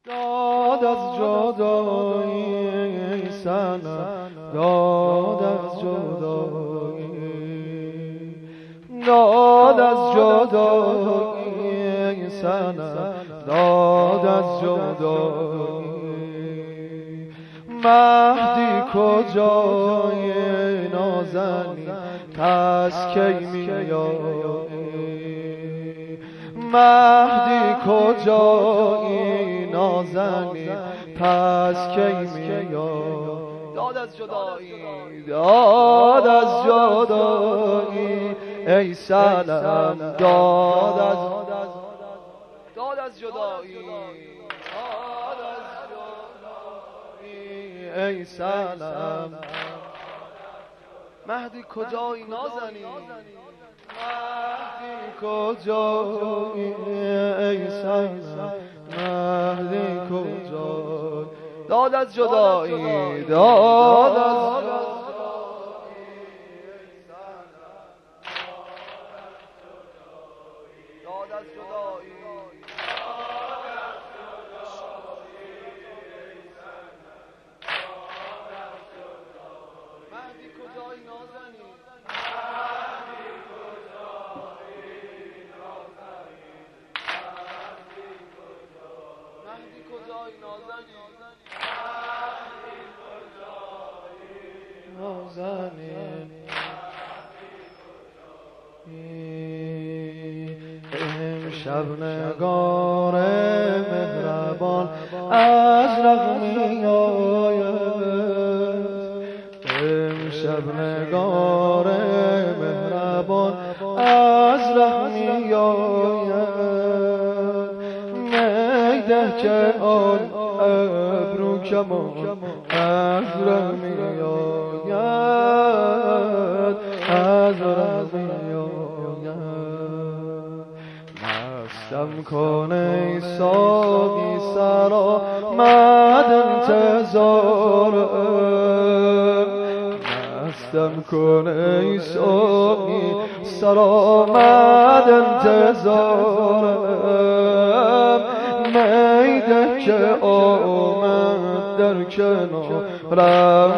داد از جدایی سنم، داد از جدایی، داد از جدایی سنم، داد از جدایی. مهدی کجای نازنی پس کی میایی؟ مهدی کجایی نازنی پس کی میایی؟ داد از جدایی، داد از جدایی ای سنم، داد از جدایی، داد از جدایی ای سنم. مهدی کجایی نازنی، مهدی کجایی ای سنم، مهدی کجایی؟ داد از جدایی، داد از جدایی ای سنم، داد از جدایی، مهدی کجایی نازنی، مهدی کجایی نازنی، نازنی امشب نگار مهربان از رغمی آید، امشب نگار مهربان از رغمی آید. میده که آن ابرو کمان از رغمی آید، از رغمی آید. مستم کنه ای ساقی سرا مد انتظارم، مستم کنه ای ساقی سرا مد انتظارم. میده که آمد در کنارم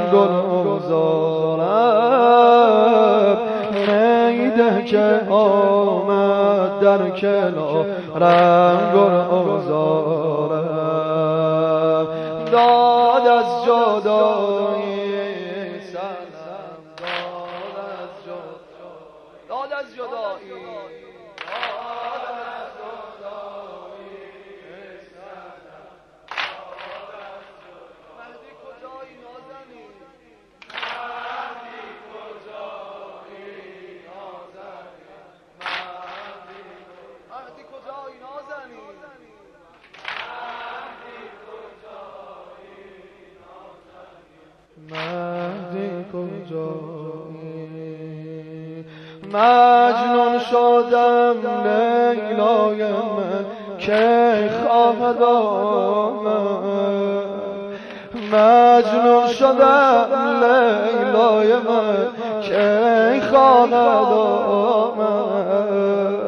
گلزارم، میده که آمد در کنارم گلزارم. داد از جدایی سنم، داد از جدایی، داد از جدایی، مهدی کجایی؟ مجنون شدم لیلای من کی خواهد آمد، مجنون شدم لیلای من کی خواهد آمد.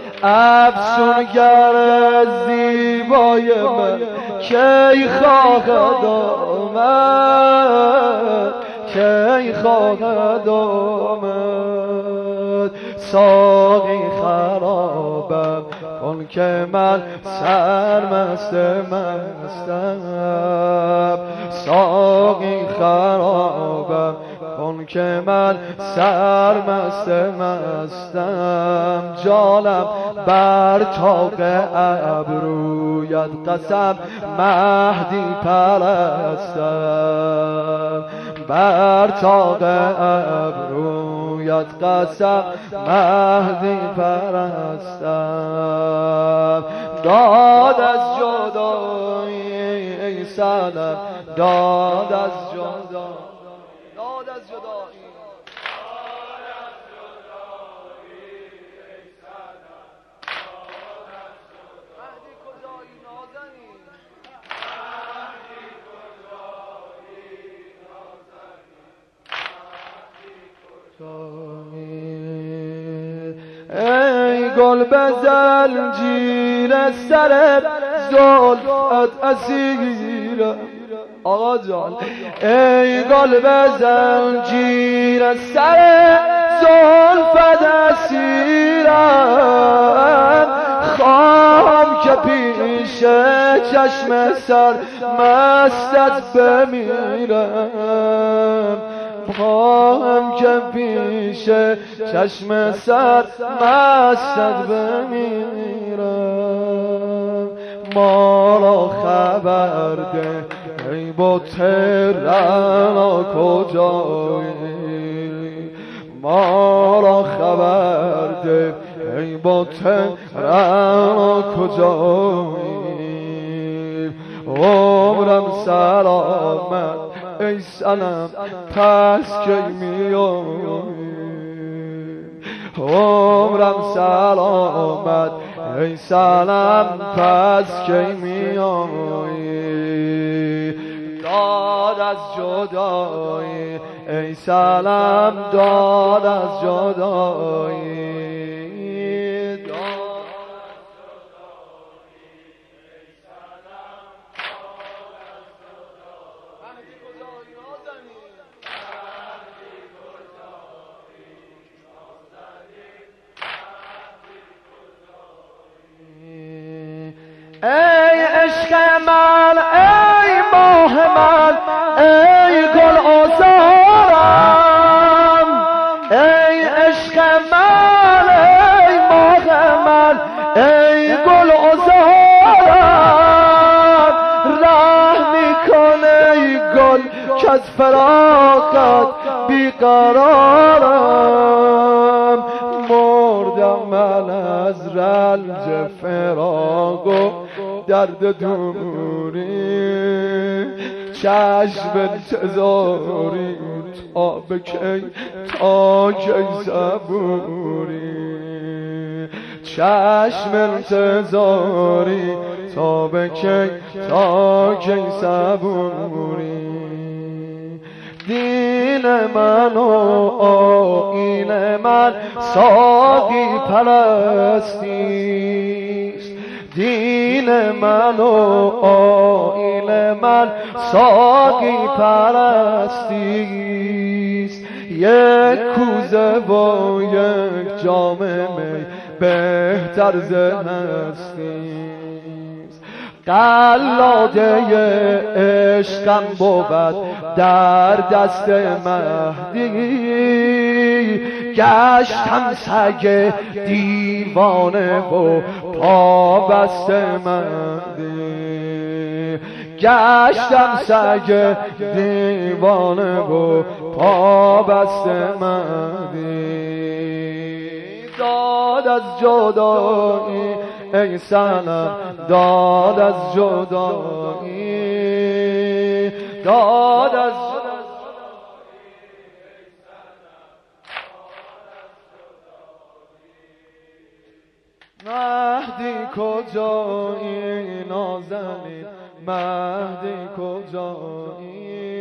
افسونگر زیبای من کی خواهد آمد، کی خواهد آمد. ساقی خرابم کن که من سرمست مستم، ساقی خرابم کن که من سرمست مستم. جانم بر طاق ابرویت قسم مهدی پرستم، بر طاق ابرویت قسم مهدی پرستم. داد از جدایی ای سنم، داد از جدایی، داد از جدایی، مهدی کجایی نازنی، ای گل به زنجیر سر زلفت اسیرم آقا جان، ای قلب زنجیر سر زلفت اسیرم، خواهم که پیش چشم سر مستت بمیرم، خواهم که پیش چشم سر مستت بمیرم. ما را خبر ده ای بت رعنا کجایی، ما را خبر ده ای بت رعنا کجایی، عمرم سلامت ای صنم پس کی میایی، عمرم سلامت ای صنم پس کی میایی، داد از جدایی ای صنم داد از جدایی، ای عشق من ای ماه من ای گل آزارم، ای عشق من ای ماه من ای گل آزارم، رحمی کن ای گل که از فراقت بیقرارم، مردم من از رنج فراق و درد دوری، چشم انتظاری تا به کی تا کی صبوری، چشم انتظاری تا به کی تا کی صبوری، دین من و آیین من ساقی پرستیست، دین من و آیین من ساقی پرستیست، یک کوزه و یک جام می بهتر ز هستیست، قلاده عشقم بود در دست مهدی، گشتم سگ دیوانه و پابست مهدی، گشتم سگ دیوانه و پابست مهدی، داد از جدایی ای صنم داد از جدایی، داد از مهدی کجایی نازنین، مهدی کجایی